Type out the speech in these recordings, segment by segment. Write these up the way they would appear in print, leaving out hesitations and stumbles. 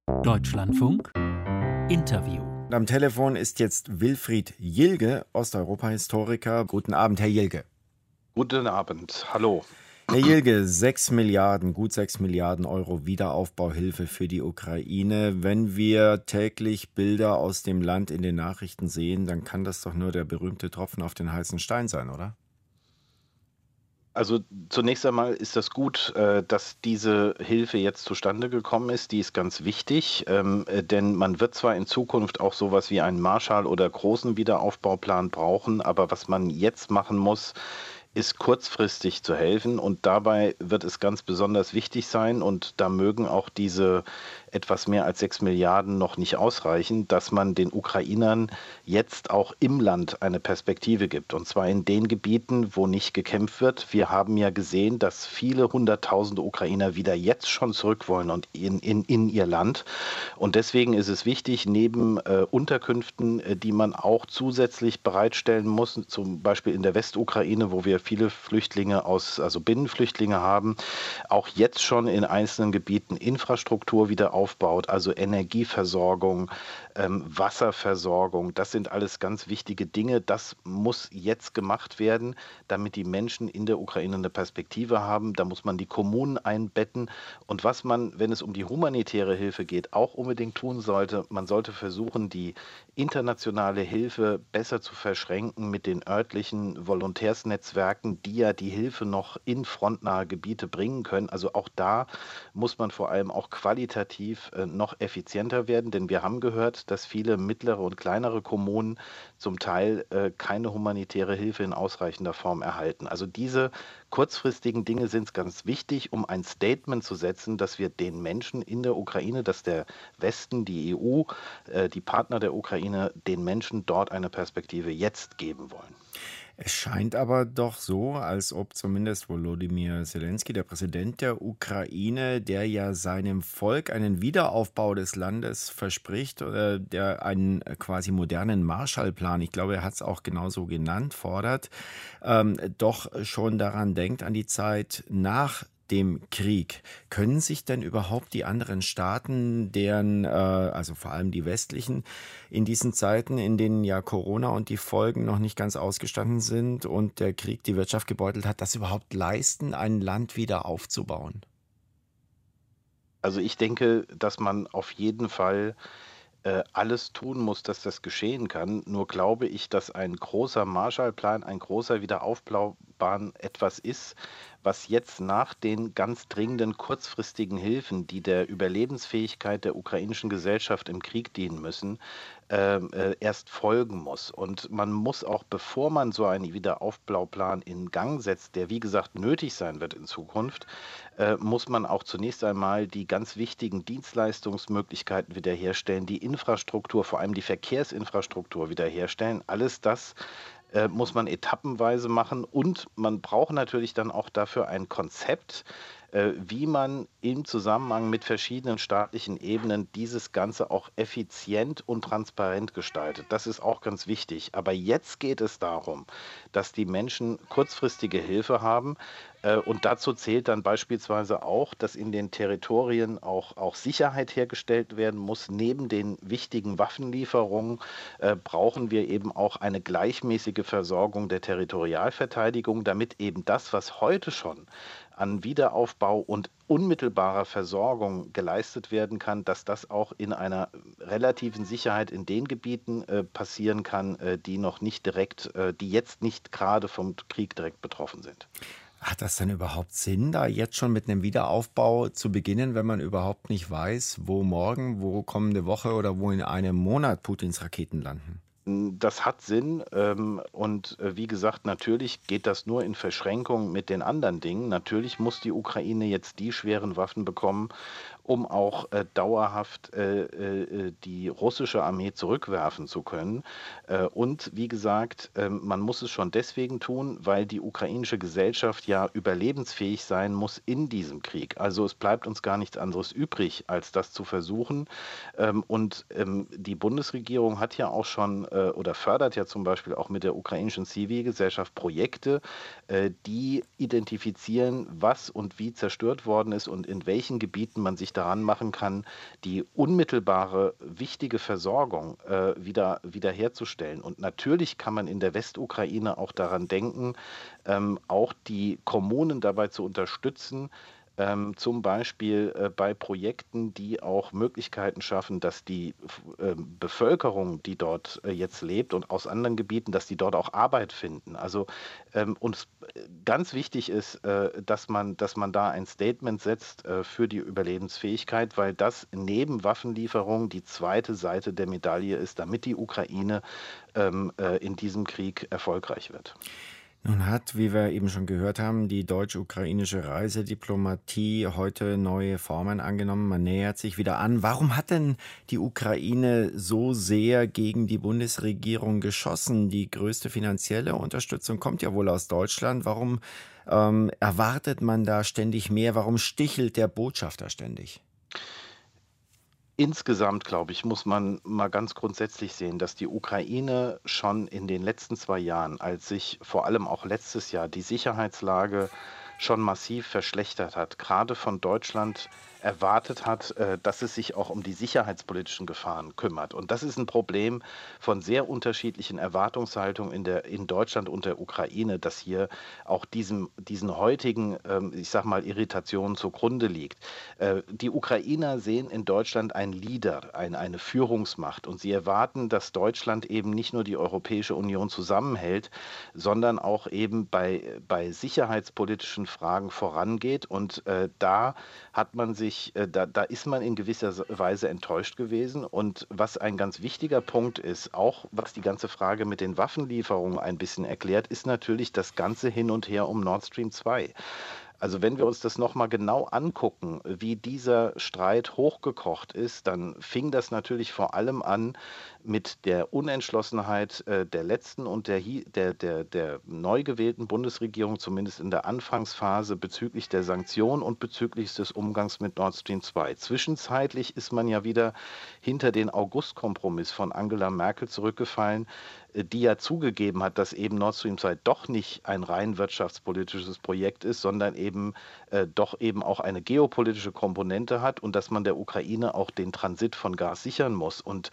Deutschlandfunk Interview. Am Telefon ist jetzt Wilfried Jilge, Osteuropa-Historiker. Guten Abend, Herr Jilge. Guten Abend, hallo. Herr Jilge, 6 Milliarden, gut 6 Milliarden Euro Wiederaufbauhilfe für die Ukraine. Wenn wir täglich Bilder aus dem Land in den Nachrichten sehen, dann kann das doch nur der berühmte Tropfen auf den heißen Stein sein, oder? Also zunächst einmal ist das gut, dass diese Hilfe jetzt zustande gekommen ist. Die ist ganz wichtig, denn man wird zwar in Zukunft auch sowas wie einen Marshall- oder großen Wiederaufbauplan brauchen, aber was man jetzt machen muss, ist kurzfristig zu helfen, und dabei wird es ganz besonders wichtig sein, und da mögen auch diese etwas mehr als 6 Milliarden noch nicht ausreichen, dass man den Ukrainern jetzt auch im Land eine Perspektive gibt, und zwar in den Gebieten, wo nicht gekämpft wird. Wir haben ja gesehen, dass viele hunderttausende Ukrainer wieder jetzt schon zurück wollen und in ihr Land, und deswegen ist es wichtig, neben Unterkünften, die man auch zusätzlich bereitstellen muss, zum Beispiel in der Westukraine, wo wir viele Flüchtlinge also Binnenflüchtlinge haben, auch jetzt schon in einzelnen Gebieten Infrastruktur wieder aufbaut, also Energieversorgung, Wasserversorgung. Das sind alles ganz wichtige Dinge. Das muss jetzt gemacht werden, damit die Menschen in der Ukraine eine Perspektive haben. Da muss man die Kommunen einbetten. Und was man, wenn es um die humanitäre Hilfe geht, auch unbedingt tun sollte, man sollte versuchen, die internationale Hilfe besser zu verschränken mit den örtlichen Volontärsnetzwerken, die ja die Hilfe noch in frontnahe Gebiete bringen können. Also auch da muss man vor allem auch qualitativ noch effizienter werden, denn wir haben gehört, dass viele mittlere und kleinere Kommunen zum Teil keine humanitäre Hilfe in ausreichender Form erhalten. Also diese kurzfristigen Dinge sind ganz wichtig, um ein Statement zu setzen, dass wir den Menschen in der Ukraine, dass der Westen, die EU, die Partner der Ukraine, den Menschen dort eine Perspektive jetzt geben wollen. Es scheint aber doch so, als ob zumindest Volodymyr Zelensky, der Präsident der Ukraine, der ja seinem Volk einen Wiederaufbau des Landes verspricht, der einen quasi modernen Marshallplan, ich glaube, er hat es auch genauso genannt, fordert, doch schon daran denkt, an die Zeit nach dem Krieg. Können sich denn überhaupt die anderen Staaten, also vor allem die westlichen, in diesen Zeiten, in denen ja Corona und die Folgen noch nicht ganz ausgestanden sind und der Krieg die Wirtschaft gebeutelt hat, das überhaupt leisten, ein Land wieder aufzubauen? Also ich denke, dass man auf jeden Fall alles tun muss, dass das geschehen kann. Nur glaube ich, dass ein großer Marshallplan, ein großer Wiederaufbauplan etwas ist, was jetzt nach den ganz dringenden kurzfristigen Hilfen, die der Überlebensfähigkeit der ukrainischen Gesellschaft im Krieg dienen müssen, erst folgen muss. Und man muss auch, bevor man so einen Wiederaufbauplan in Gang setzt, der wie gesagt nötig sein wird in Zukunft, muss man auch zunächst einmal die ganz wichtigen Dienstleistungsmöglichkeiten wiederherstellen, die Infrastruktur, vor allem die Verkehrsinfrastruktur wiederherstellen. Alles das muss man etappenweise machen, und man braucht natürlich dann auch dafür ein Konzept, wie man im Zusammenhang mit verschiedenen staatlichen Ebenen dieses Ganze auch effizient und transparent gestaltet. Das ist auch ganz wichtig. Aber jetzt geht es darum, dass die Menschen kurzfristige Hilfe haben. Und dazu zählt dann beispielsweise auch, dass in den Territorien auch Sicherheit hergestellt werden muss. Neben den wichtigen Waffenlieferungen brauchen wir eben auch eine gleichmäßige Versorgung der Territorialverteidigung, damit eben das, was heute schon an Wiederaufbau und unmittelbarer Versorgung geleistet werden kann, dass das auch in einer relativen Sicherheit in den Gebieten passieren kann, die jetzt nicht gerade vom Krieg direkt betroffen sind. Hat das denn überhaupt Sinn, da jetzt schon mit einem Wiederaufbau zu beginnen, wenn man überhaupt nicht weiß, wo morgen, wo kommende Woche oder wo in einem Monat Putins Raketen landen? Das hat Sinn, und wie gesagt, natürlich geht das nur in Verschränkung mit den anderen Dingen. Natürlich muss die Ukraine jetzt die schweren Waffen bekommen, um auch dauerhaft die russische Armee zurückwerfen zu können. Und wie gesagt, man muss es schon deswegen tun, weil die ukrainische Gesellschaft ja überlebensfähig sein muss in diesem Krieg. Also es bleibt uns gar nichts anderes übrig, als das zu versuchen. Die Bundesregierung hat ja auch schon oder fördert ja zum Beispiel auch mit der ukrainischen Zivilgesellschaft Projekte, die identifizieren, was und wie zerstört worden ist und in welchen Gebieten man sich sich daran machen kann, die unmittelbare, wichtige Versorgung wiederherzustellen. Und natürlich kann man in der Westukraine auch daran denken, auch die Kommunen dabei zu unterstützen, zum Beispiel bei Projekten, die auch Möglichkeiten schaffen, dass die Bevölkerung, die dort jetzt lebt und aus anderen Gebieten, dass die dort auch Arbeit finden. Also uns ganz wichtig ist, dass man da ein Statement setzt für die Überlebensfähigkeit, weil das neben Waffenlieferungen die zweite Seite der Medaille ist, damit die Ukraine in diesem Krieg erfolgreich wird. Nun hat, wie wir eben schon gehört haben, die deutsch-ukrainische Reisediplomatie heute neue Formen angenommen. Man nähert sich wieder an. Warum hat denn die Ukraine so sehr gegen die Bundesregierung geschossen? Die größte finanzielle Unterstützung kommt ja wohl aus Deutschland. Warum erwartet man da ständig mehr? Warum stichelt der Botschafter ständig? Insgesamt, glaube ich, muss man mal ganz grundsätzlich sehen, dass die Ukraine schon in den letzten 2 Jahren, als sich vor allem auch letztes Jahr die Sicherheitslage schon massiv verschlechtert hat, gerade von Deutschland erwartet hat, dass es sich auch um die sicherheitspolitischen Gefahren kümmert. Und das ist ein Problem von sehr unterschiedlichen Erwartungshaltungen in Deutschland und der Ukraine, dass hier auch diesen heutigen, ich sag mal, Irritationen zugrunde liegt. Die Ukrainer sehen in Deutschland einen Leader, eine Führungsmacht, und sie erwarten, dass Deutschland eben nicht nur die Europäische Union zusammenhält, sondern auch eben bei sicherheitspolitischen Fragen vorangeht. Und da ist man in gewisser Weise enttäuscht gewesen. Und was ein ganz wichtiger Punkt ist, auch was die ganze Frage mit den Waffenlieferungen ein bisschen erklärt, ist natürlich das ganze Hin und Her um Nord Stream 2. Also wenn wir uns das nochmal genau angucken, wie dieser Streit hochgekocht ist, dann fing das natürlich vor allem an mit der Unentschlossenheit der letzten und der neu gewählten Bundesregierung, zumindest in der Anfangsphase, bezüglich der Sanktionen und bezüglich des Umgangs mit Nord Stream 2. Zwischenzeitlich ist man ja wieder hinter den August-Kompromiss von Angela Merkel zurückgefallen, die ja zugegeben hat, dass eben Nord Stream 2 doch nicht ein rein wirtschaftspolitisches Projekt ist, sondern doch eben auch eine geopolitische Komponente hat und dass man der Ukraine auch den Transit von Gas sichern muss. Und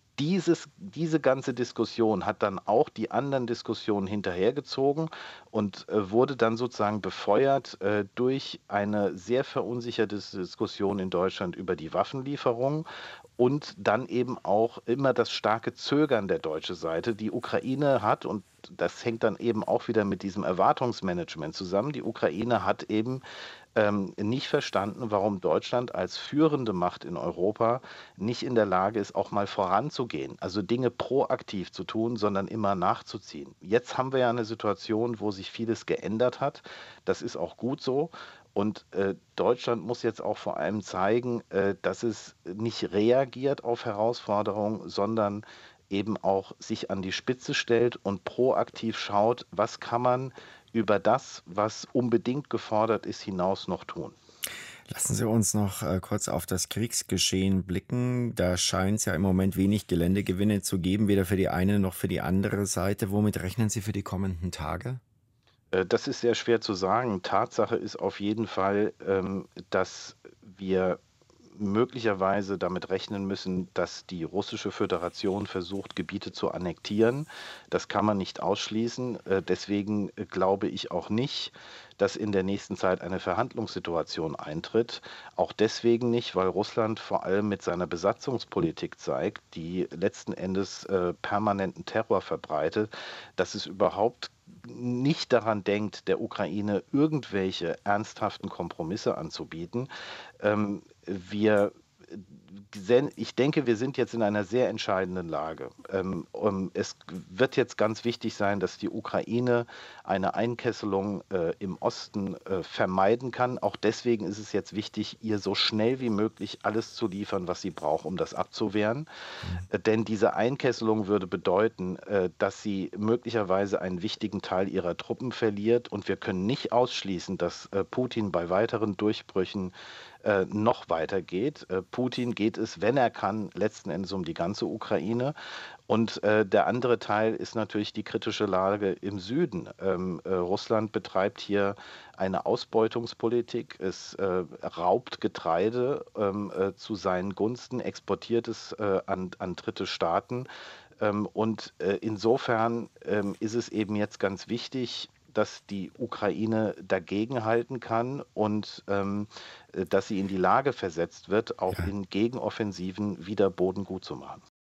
diese ganze Diskussion hat dann auch die anderen Diskussionen hinterhergezogen und wurde dann sozusagen befeuert durch eine sehr verunsicherte Diskussion in Deutschland über die Waffenlieferungen und dann eben auch immer das starke Zögern der deutschen Seite. Die Ukraine hat, und das hängt dann eben auch wieder mit diesem Erwartungsmanagement zusammen, die Ukraine hat eben nicht verstanden, warum Deutschland als führende Macht in Europa nicht in der Lage ist, auch mal voranzugehen, also Dinge proaktiv zu tun, sondern immer nachzuziehen. Jetzt haben wir ja eine Situation, wo sich vieles geändert hat. Das ist auch gut so. Und Deutschland muss jetzt auch vor allem zeigen, dass es nicht reagiert auf Herausforderungen, sondern eben auch sich an die Spitze stellt und proaktiv schaut, was kann man über das, was unbedingt gefordert ist, hinaus noch tun. Lassen Sie uns noch kurz auf das Kriegsgeschehen blicken. Da scheint es ja im Moment wenig Geländegewinne zu geben, weder für die eine noch für die andere Seite. Womit rechnen Sie für die kommenden Tage? Das ist sehr schwer zu sagen. Tatsache ist auf jeden Fall, dass wir möglicherweise damit rechnen müssen, dass die Russische Föderation versucht, Gebiete zu annektieren. Das kann man nicht ausschließen. Deswegen glaube ich auch nicht, dass in der nächsten Zeit eine Verhandlungssituation eintritt. Auch deswegen nicht, weil Russland vor allem mit seiner Besatzungspolitik zeigt, die letzten Endes permanenten Terror verbreitet, dass es überhaupt nicht daran denkt, der Ukraine irgendwelche ernsthaften Kompromisse anzubieten. Wir Ich denke, wir sind jetzt in einer sehr entscheidenden Lage. Es wird jetzt ganz wichtig sein, dass die Ukraine eine Einkesselung im Osten vermeiden kann. Auch deswegen ist es jetzt wichtig, ihr so schnell wie möglich alles zu liefern, was sie braucht, um das abzuwehren. Denn diese Einkesselung würde bedeuten, dass sie möglicherweise einen wichtigen Teil ihrer Truppen verliert. Und wir können nicht ausschließen, dass Putin bei weiteren Durchbrüchen noch weiter geht. Putin geht es, wenn er kann, letzten Endes um die ganze Ukraine. Und der andere Teil ist natürlich die kritische Lage im Süden. Russland betreibt hier eine Ausbeutungspolitik. Es raubt Getreide zu seinen Gunsten, exportiert es an dritte Staaten. Insofern ist es eben jetzt ganz wichtig, dass die Ukraine dagegenhalten kann und dass sie in die Lage versetzt wird, auch Ja. in Gegenoffensiven wieder Boden gut zu machen.